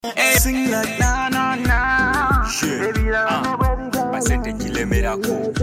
Sing like na na na. Shit. Basete kilemerako.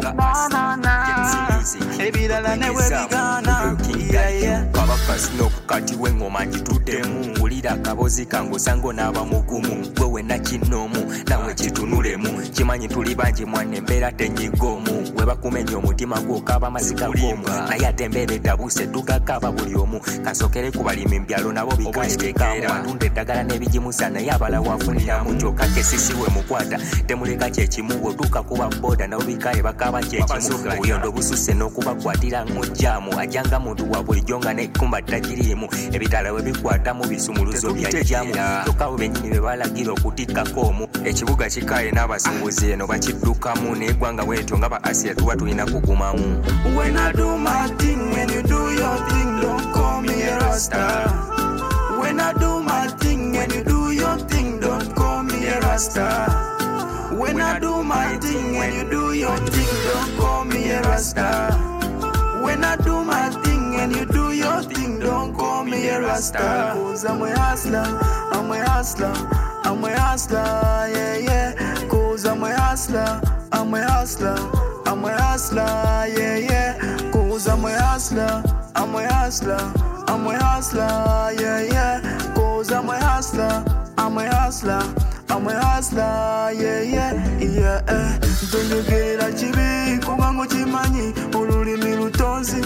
Kabakasi n'okukati w'engoma ngituddemu wulira akabozi kangu sango n'aba mugumu gwewe nakinoomu nawe kitunulemu kimanyi tuli bangi mwana embeera tenyigoomu we bakumenya omutima gw'okaaba mazika goomu naye ate embeera etabuse tugakaba buli omu kansokere ku balimi mbyalo nabo bikaekaamu atunda eddagala n'ebigimusa naye abala wafuniramu kyokka kesisiwe mukwata temuleka kyekimu bw'otuuka kuba booda nabo bikaye bakaba kyekimu obuyondo bususe n'okubakwatira mujjaamu ajanga muntu wa bulijjo nga n'ekkumba ttagiriimu ebitala we bikwatamu bisumuluzo byajjamu kyokka abo bennyini be balagira okutikkako omu ekibuga kikaye n'abasuubuzi eno bakiddukamu n'eggwanga bwetyo nga ba Asia tuba tulina kugumamu. When I do my thing, when you do your thing, don't call me a rasta. When I do my thing, when you do your thing, don't call me a rasta. When I do my thing, when you do your thing, don't call me a rasta. When I do my thing, when you do your thing, don't call me a rasta. Cause I'm a hustler, I'm a hustler, I'm a hustler, yeah, yeah. Cause I'm a hustler, I'm a hustler, I'm a hustler, yeah, yeah. Cause I'm a hustler, I'm a hustler, I'm a hustler, yeah, yeah. Cause I'm a hustler, I'm a hustler, I'm a hustler, yeah, yeah, yeah. Ntonyogera kibi kubanga okimanyi olulimi lutonzi.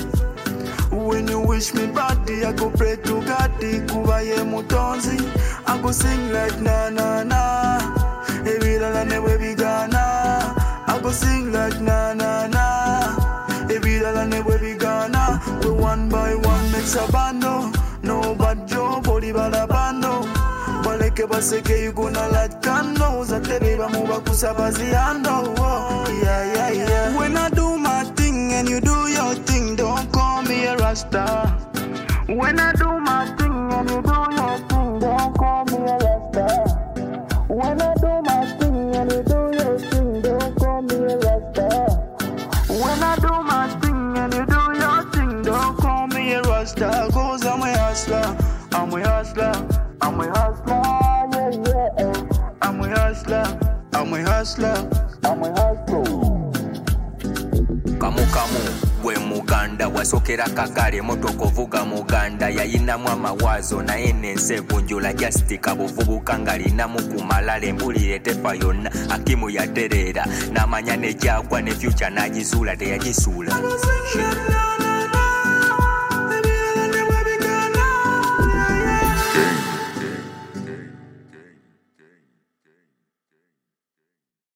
When you wish me body, I go pray to God, kuba ye mutonzi. I go sing like na na na, ebirala ne bwe bigana. I go sing like na na na, ebirala ne bwe bigana. We one by one makes a bando, no bad job, body balabando. Baleke baseke you gonna like candles, atebe bamuba kusabaziando. Yeah, yeah, yeah. When I do my thing and you do your thing, don't call me a rasta. When I do my thing and you do your thing, don't call me a rasta. When I do my thing and you do your thing, don't call me a rasta. When I do my thing and you do your thing, don't call me a rasta. Cause I'm a hustler, I'm a hustler, I'm a hustler, yeah, yeah. I'm a hustler, I'm a hustler, I'm a hustler. Kamu gwe muganda wasokera kagale motoka ovuga muganda yayinamu amawazo naye nense bunjula jastika buvubuka ngalinamu kumalala embulire tefa yonna akimu yaterera n'amanya ne gyagwa ne future n'agisuula teyagisuula.